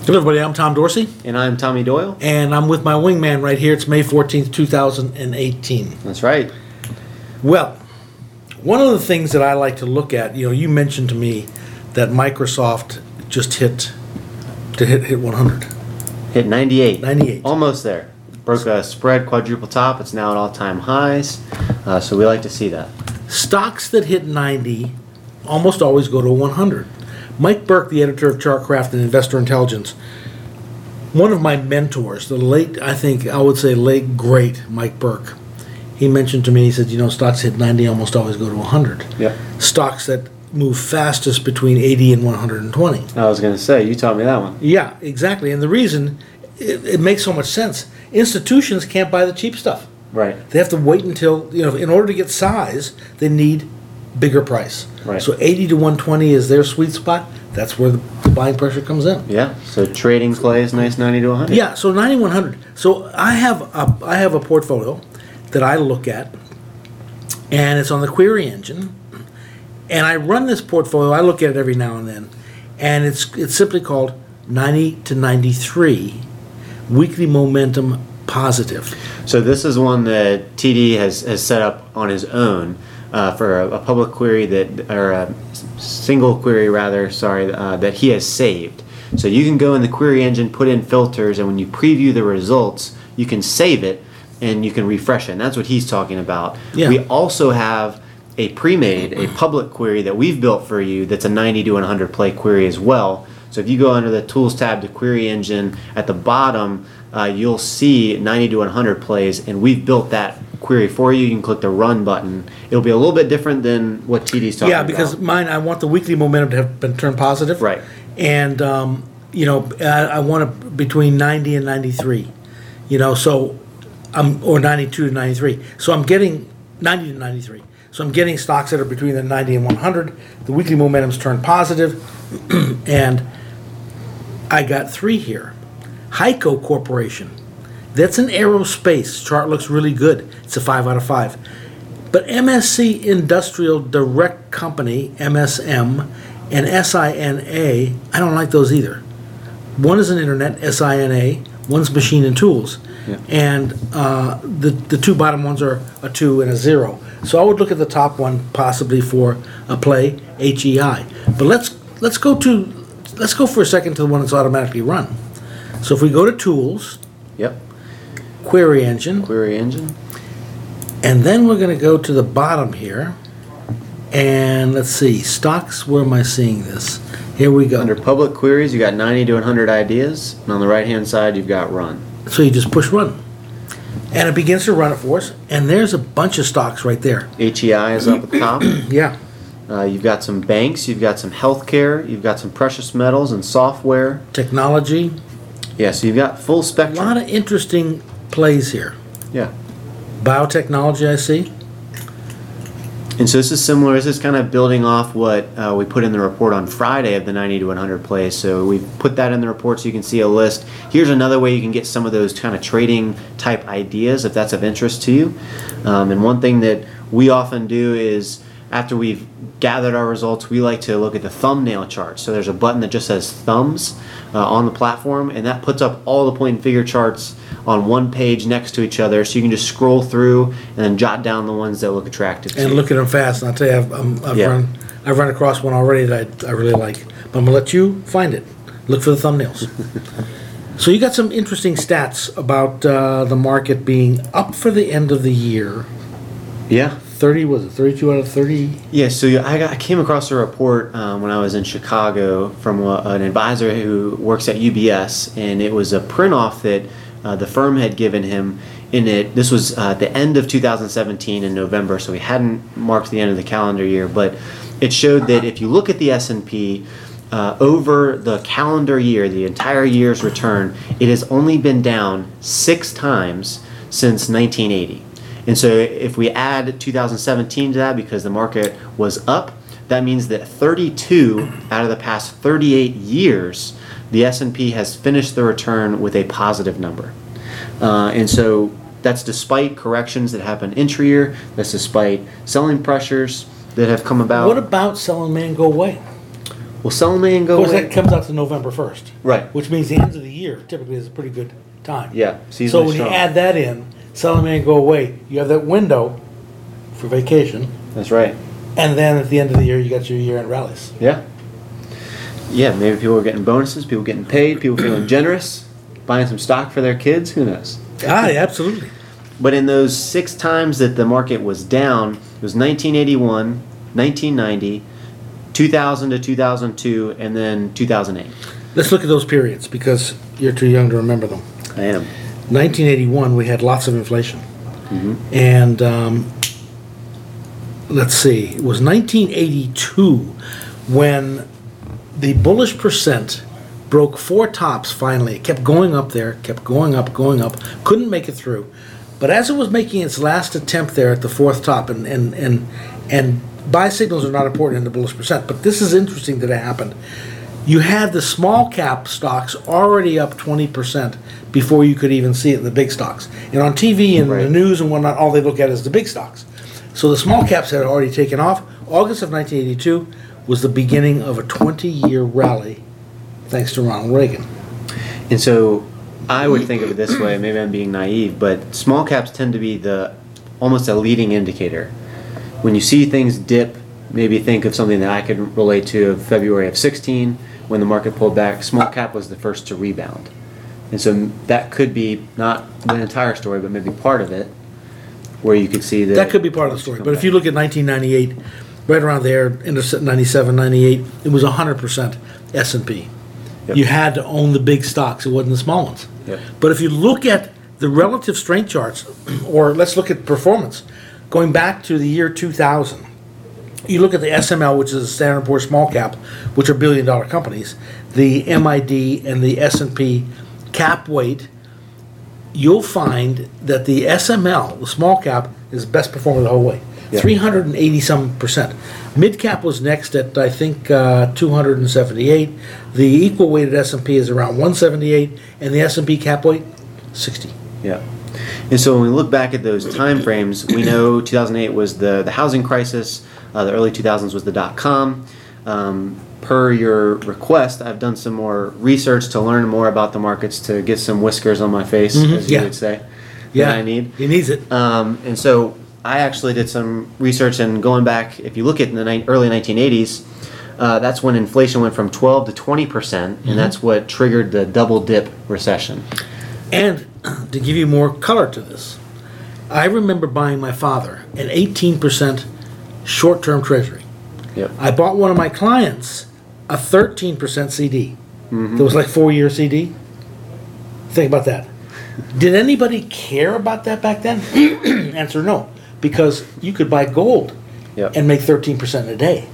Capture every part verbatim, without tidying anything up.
Hello, everybody. I'm Tom Dorsey. And I'm Tommy Doyle. And I'm with my wingman right here. It's May fourteenth, two thousand eighteen. That's right. Well, one of the things that I like to look at, you know, you mentioned to me that Microsoft just hit to hit hit one hundred. Hit ninety-eight. ninety-eight. Almost there. Broke a spread quadruple top. It's now at all-time highs. Uh, so we like to see that. Stocks that hit ninety almost always go to one hundred. Mike Burke, the editor of Chartcraft and Investor Intelligence, one of my mentors, the late, I think, I would say late, great Mike Burke, he mentioned to me, he said, you know, stocks hit ninety almost always go to one hundred. Yep. Stocks that move fastest between eighty and one hundred twenty. I was going to say, you taught me that one. Yeah, exactly. And the reason, it, it makes so much sense. Institutions can't buy the cheap stuff. Right. They have to wait until, you know, in order to get size, they need bigger price. Right. So eighty to one twenty is their sweet spot. That's where the, the buying pressure comes in. Yeah. So trading plays nice ninety to one hundred. Yeah. So ninety one hundred. So I have a I have a portfolio that I look at, and it's on the query engine, and I run this portfolio. I look at it every now and then, and it's it's simply called ninety to ninety-three, weekly momentum positive. So this is one that T D has, has set up on his own uh, for a, a public query that, or a single query rather, sorry, uh, that he has saved. So you can go in the query engine, put in filters, and when you preview the results, you can save it and you can refresh it. And that's what he's talking about. Yeah. We also have a pre-made, a public query that we've built for you that's a ninety to one hundred play query as well. So if you go under the Tools tab to Query Engine, at the bottom, uh, you'll see ninety to one hundred plays, and we've built that query for you. You can click the Run button. It'll be a little bit different than what T D's talking Yeah, about. because mine, I want the weekly momentum to have been turned positive. Right. And, um, you know, I, I want it between ninety and ninety-three. You know, so I'm, or ninety-two to ninety-three. So I'm getting ninety to ninety-three. So I'm getting stocks that are between the ninety and one hundred. The weekly momentum's turned positive. And I got three here. Heiko Corporation. That's an aerospace. Chart looks really good. It's a five out of five. But M S C Industrial Direct Company, M S M, and S I N A, I don't like those either. One is an internet, S I N A. One's machine and tools. Yeah. And uh, the, the two bottom ones are a two and a zero. So I would look at the top one possibly for a play, H E I. But let's let's go to let's go for a second to the one that's automatically run. So if we go to Tools, Yep. Query Engine, Query Engine. and then we're going to go to the bottom here, and let's see, stocks, where am I seeing this? Here we go. Under Public Queries, you got ninety to one hundred ideas, and on the right-hand side, you've got Run. So you just push Run. And it begins to run it for us, and there's a bunch of stocks right there. H E I is up at the top. Yeah. Uh, you've got some banks, you've got some healthcare, you've got some precious metals and software. Technology. Yeah, so you've got full A spectrum. lot of interesting plays here. Yeah. Biotechnology, I see. And so this is similar. This is kind of building off what uh, we put in the report on Friday of the ninety to one hundred plays. So we've put that in the report so you can see a list. Here's another way you can get some of those kind of trading type ideas if that's of interest to you. Um, and one thing that we often do is after we've gathered our results, we like to look at the thumbnail chart. So there's a button that just says thumbs uh, on the platform, and that puts up all the point and figure charts on one page next to each other, so you can just scroll through and then jot down the ones that look attractive to And you. look at them fast. And I'll tell you, I've, um, I've, Yeah. run, I've run across one already that I, I really like. But I'm going to let you find it. Look for the thumbnails. So you got some interesting stats about uh, the market being up for the end of the year. Yeah. thirty, was it thirty-two out of thirty? Yeah, so yeah, I, got, I came across a report um, when I was in Chicago from a, an advisor who works at U B S, and it was a print-off that uh, the firm had given him. In it, this was uh, at the end of two thousand seventeen in November, so we hadn't marked the end of the calendar year, but it showed that if you look at the S and P uh, over the calendar year, the entire year's return, it has only been down six times since nineteen eighty. And so if we add two thousand seventeen to that, because the market was up, that means that thirty-two out of the past thirty-eight years, the S and P has finished the return with a positive number. Uh, and so that's despite corrections that happen intra-year, that's despite selling pressures that have come about. What about selling man go away? Will sell them and go Of course, away? that comes out to November first. Right. Which means the end of the year typically is a pretty good time. Yeah, So seasonally when strong. you add that in, sell them and go away, you have that window for vacation, That's right. and then at the end of the year, you got your year-end rallies. Yeah. Yeah, maybe people are getting bonuses, people getting paid, people feeling generous, buying some stock for their kids, who knows? Ah, yeah, absolutely. But in those six times that the market was down, it was nineteen eighty-one, nineteen ninety, two thousand to two thousand two, and then two thousand eight. Let's look at those periods because you're too young to remember them. I am. nineteen eighty-one, we had lots of inflation. Mm-hmm. And um, let's see, it was nineteen eighty-two when the bullish percent broke four tops finally. It kept going up there, kept going up, going up, couldn't make it through. But as it was making its last attempt there at the fourth top, and, and, and, and buy signals are not important in the bullish percent, but this is interesting that it happened. You had the small cap stocks already up twenty percent before you could even see it in the big stocks. And on T V and Right. the news and whatnot, all they look at is the big stocks. So the small caps had already taken off. August of nineteen eighty-two was the beginning of a twenty-year rally, thanks to Ronald Reagan. And so I would think of it this way, maybe I'm being naive, but small caps tend to be the almost a leading indicator. When you see things dip, maybe think of something that I could relate to of February of sixteen when the market pulled back. Small cap was the first to rebound. And so that could be not the entire story, but maybe part of it, where you could see that. That could be part of the story. But if you look at nineteen ninety-eight, right around there, end of ninety-seven, ninety-eight, it was one hundred percent S and P. Yep. You had to own the big stocks. It wasn't the small ones. Yep. But if you look at the relative strength charts, or let's look at performance, going back to the year two thousand, you look at the S M L, which is the Standard and Poor's small cap, which are billion dollar companies, the M I D and the S and P cap weight, you'll find that the S M L, the small cap, is the best performer the whole way. Yeah. three hundred eighty some percent. Mid cap was next at, I think, uh, two hundred seventy-eight. The equal weighted S and P is around one seventy-eight, and the S and P cap weight, sixty. Yeah. And so when we look back at those time frames, we know two thousand eight was the, the housing crisis, uh, the early two thousands was the dot-com. Um, per your request, I've done some more research to learn more about the markets to get some whiskers on my face, Mhm, as you yeah. would say, Yeah, that I need. He needs it. Um, and so I actually did some research, and going back, if you look at the ni- early nineteen eighties, uh, that's when inflation went from twelve to twenty percent, and that's what triggered the double dip recession. And to give you more color to this, I remember buying my father an eighteen percent short-term treasury. Yep. I bought one of my clients a thirteen percent C D. Mm-hmm. That was like four-year C D. Think about that. Did anybody care about that back then? Answer no, because you could buy gold Yep. and make thirteen percent a day.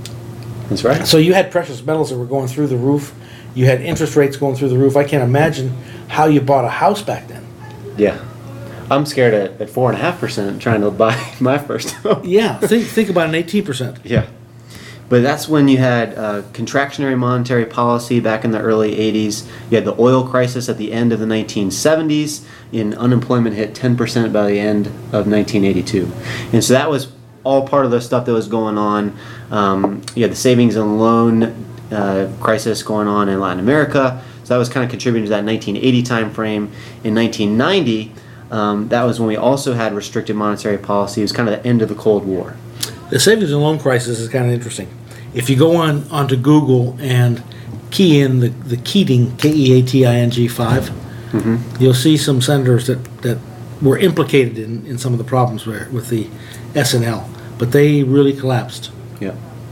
That's right. So you had precious metals that were going through the roof. You had interest rates going through the roof. I can't imagine how you bought a house back then. Yeah. I'm scared at, at four and a half percent trying to buy my first home. Yeah, think think about an eighteen percent. Yeah. But that's when you had uh, contractionary monetary policy back in the early eighties. You had the oil crisis at the end of the nineteen seventies, and unemployment hit ten percent by the end of nineteen eighty-two. And so that was all part of the stuff that was going on. Um, you had the savings and loan uh, crisis going on in Latin America. So that was kind of contributing to that nineteen eighty time frame. In nineteen ninety, um, that was when we also had restricted monetary policy. It was kind of the end of the Cold War. The savings and loan crisis is kind of interesting. If you go on onto Google and key in the, the Keating, K E A T I N G five, Mm-hmm. you'll see some senators that, that were implicated in, in some of the problems where, with the S and L. But they really collapsed. Yeah.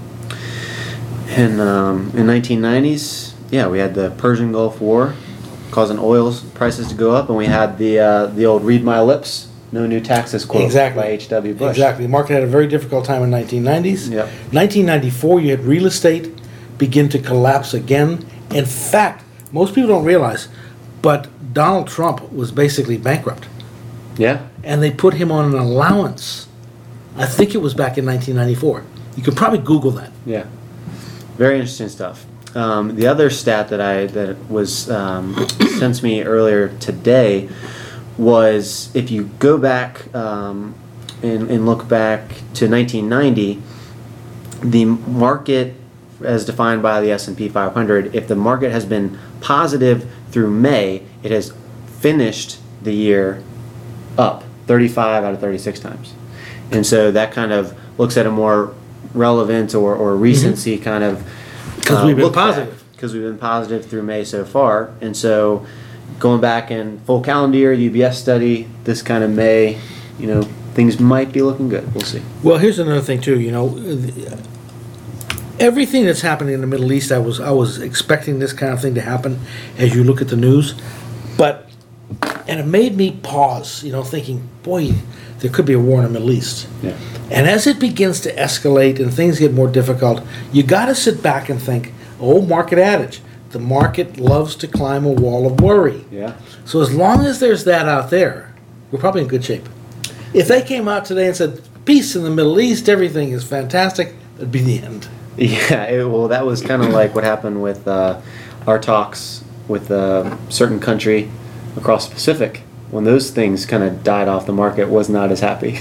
And um, in nineteen nineties, yeah, we had the Persian Gulf War, causing oil prices to go up, and we had the uh, the old "Read My Lips, No New Taxes" quote Exactly. by H W Bush. Exactly. The market had a very difficult time in nineteen nineties. Yep. nineteen ninety-four, you had real estate begin to collapse again. In fact, most people don't realize, but Donald Trump was basically bankrupt. Yeah. And they put him on an allowance. I think it was back in nineteen ninety-four. You could probably Google that. Yeah. Very interesting stuff. Um, the other stat that I that was um, sent to me earlier today was if you go back um, and, and look back to nineteen ninety, the market as defined by the S and P five hundred, if the market has been positive through May, it has finished the year up thirty-five out of thirty-six times. And so that kind of looks at a more relevant or, or recency kind of Because uh, we've been look back. positive. Because we've been positive through May so far. And so going back in full calendar year, U B S study, this kind of May, you know, things might be looking good. We'll see. Well, here's another thing too. You know, everything that's happening in the Middle East, I was I was expecting this kind of thing to happen as you look at the news, but and it made me pause. You know, thinking, boy, there could be a war in the Middle East. Yeah. And as it begins to escalate and things get more difficult, you got to sit back and think. Old market adage: the market loves to climb a wall of worry. Yeah. So as long as there's that out there, we're probably in good shape. If they came out today and said, peace in the Middle East, everything is fantastic, that'd be the end. Yeah, it, well, that was kind of like what happened with uh, our talks with a certain country across the Pacific. When those things kind of died off, the market was not as happy.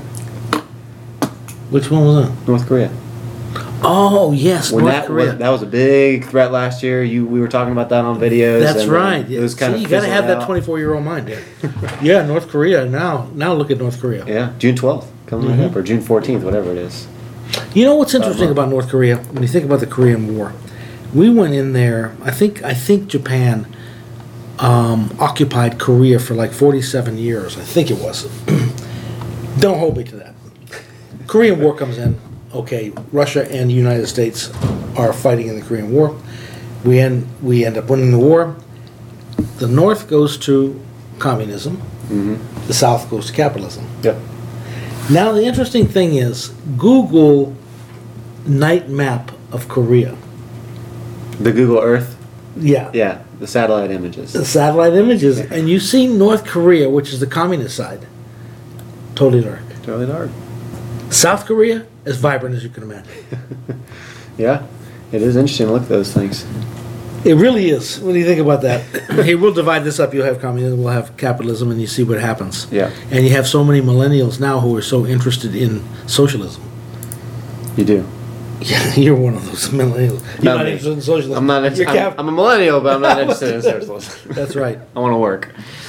Which one was that? North Korea. Oh, yes, When North that Korea. was, that was a big threat last year. You we were talking about that on videos. That's and right. It was Yeah. kind See, of you got to have that out. twenty-four-year-old mind there. Yeah, North Korea. Now, now look at North Korea. Yeah, June twelfth coming Mhm. right up, or June fourteenth, whatever it is. You know what's interesting Uh-huh. about North Korea? When you think about the Korean War, we went in there. I think I think Japan um, occupied Korea for like forty-seven years. I think it was. Don't hold me to that. Korean War comes in. Okay, Russia and the United States are fighting in the Korean War. We end we end up winning the war. The North goes to communism. Mm-hmm. The South goes to capitalism. Yep. Now, the interesting thing is, Google night map of Korea. The Google Earth. Yeah. Yeah, the satellite images. The satellite images. And you see North Korea, which is the communist side, totally dark. Totally dark. South Korea, as vibrant as you can imagine. Yeah, it is interesting to look at those things. It really is, when you think about that. Hey, we'll divide this up. You'll have communism, we'll have capitalism, and you see what happens. Yeah. And you have so many millennials now who are so interested in socialism. You do. Yeah, you're one of those millennials. You're Not not me. interested in socialism. I'm not. You're Interested, I'm, cap- I'm a millennial, but I'm not interested in socialism. That's right. I want to work.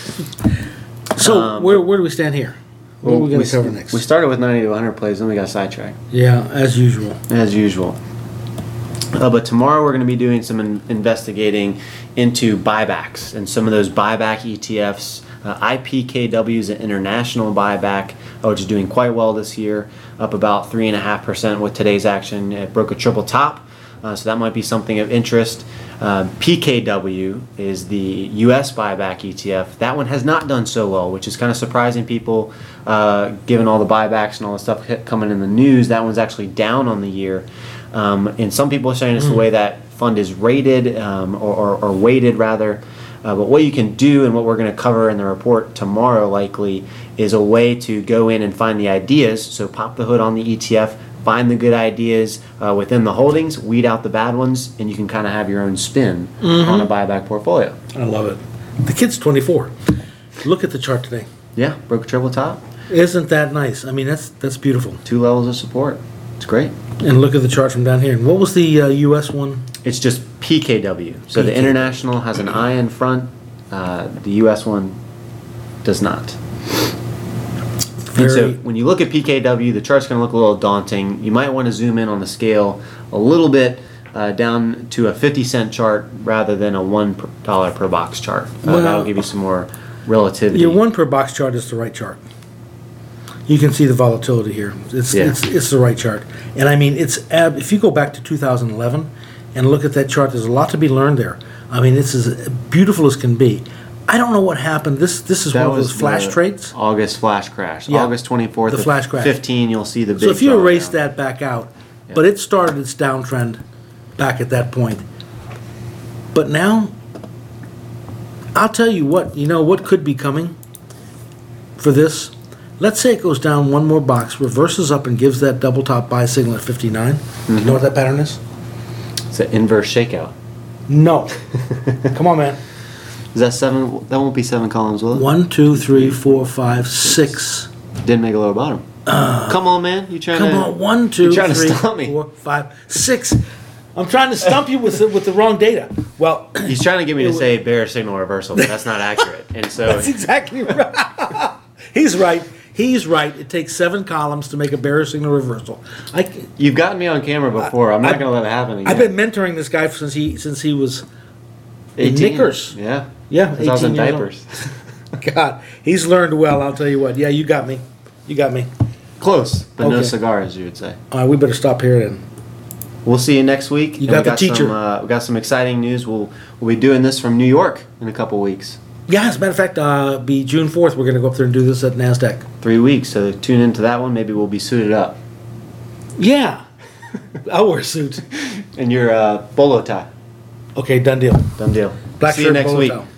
So, Um, where, where do we stand here? What are we going to cover next? We started with ninety to one hundred plays, then we got sidetracked, Yeah, as usual. as usual. Uh, but tomorrow we're going to be doing some in- investigating into buybacks and some of those buyback E T Fs. Uh, I P K W is an international buyback, uh, which is doing quite well this year, up about three point five percent with today's action. It broke a triple top, uh, so that might be something of interest. Uh, P K W is the U S buyback E T F. That one has not done so well, which is kind of surprising people, uh, given all the buybacks and all the stuff hit- coming in the news. That one's actually down on the year. Um, and some people are saying it's the way that fund is rated, um, or, or, or weighted rather. Uh, but what you can do, and what we're going to cover in the report tomorrow likely, is a way to go in and find the ideas. So pop the hood on the E T F, find the good ideas uh, within the holdings, weed out the bad ones, and you can kind of have your own spin on a buyback portfolio. I love it. The kid's twenty-four. Look at the chart today. Yeah, broke a triple top, Isn't that nice? I mean, that's that's beautiful. two levels of support. It's great. And look at the chart from down here. And what was the uh, U S one? It's just P K W. So the P K. international has an I in front. Uh, the U S one does not. And so Very. when you look at P K W, the chart's going to look a little daunting. You might want to zoom in on the scale a little bit, uh, down to a fifty cent chart rather than a one dollar per box chart. Uh, Well, that'll give you some more relativity. Your one per box chart is the right chart. You can see the volatility here. It's Yeah. it's it's the right chart. And I mean, it's ab- if you go back to two thousand eleven and look at that chart, there's a lot to be learned there. I mean, it's as beautiful as can be. I don't know what happened. This this is That one of was those flash the trades. August flash crash. Yeah. August twenty-fourth. The of flash crash. fifteen, you'll see the big So if you drawdown. erase that back out, Yeah. but it started its downtrend back at that point. But now, I'll tell you what, you know what could be coming for this? Let's say it goes down one more box, reverses up and gives that double top buy signal at fifty-nine. Do you know what that pattern is? It's an inverse shakeout. No. Come on, man. Is that seven? That won't be seven columns, will it? One, two, three, four, five, six. Didn't make a lower bottom. Come on, man. You trying Come to? on, one, two, You're trying to three, stop me. four, five, six. I'm trying to stump you with the, with the wrong data. Well, He's trying to get me It to wa- say bear signal reversal, but that's not accurate. And so that's exactly right. He's right. He's right. It takes seven columns to make a bearer signal reversal. I, you've gotten me on camera before. I'm not I- going to let it happen again. I've been mentoring this guy since he since he was in eighteen. knickers. Yeah. Yeah, Since I was in eighteen years old. diapers. God, he's learned well. I'll tell you what. Yeah, you got me. You got me. Close, but no Okay. cigars, you would say. All right, we better stop here then. We'll see you next week. You And got we the teacher. Some, uh, we got some exciting news. We'll we'll be doing this from New York in a couple weeks. Yeah, as a matter of fact, uh, be June fourth. We're going to go up there and do this at NASDAQ. Three weeks. So tune into that one. Maybe we'll be suited up. Yeah, I'll wear a suit. And your uh, bolo tie. Okay, done deal. Done deal. Black see you shirt, next bolo week. tie.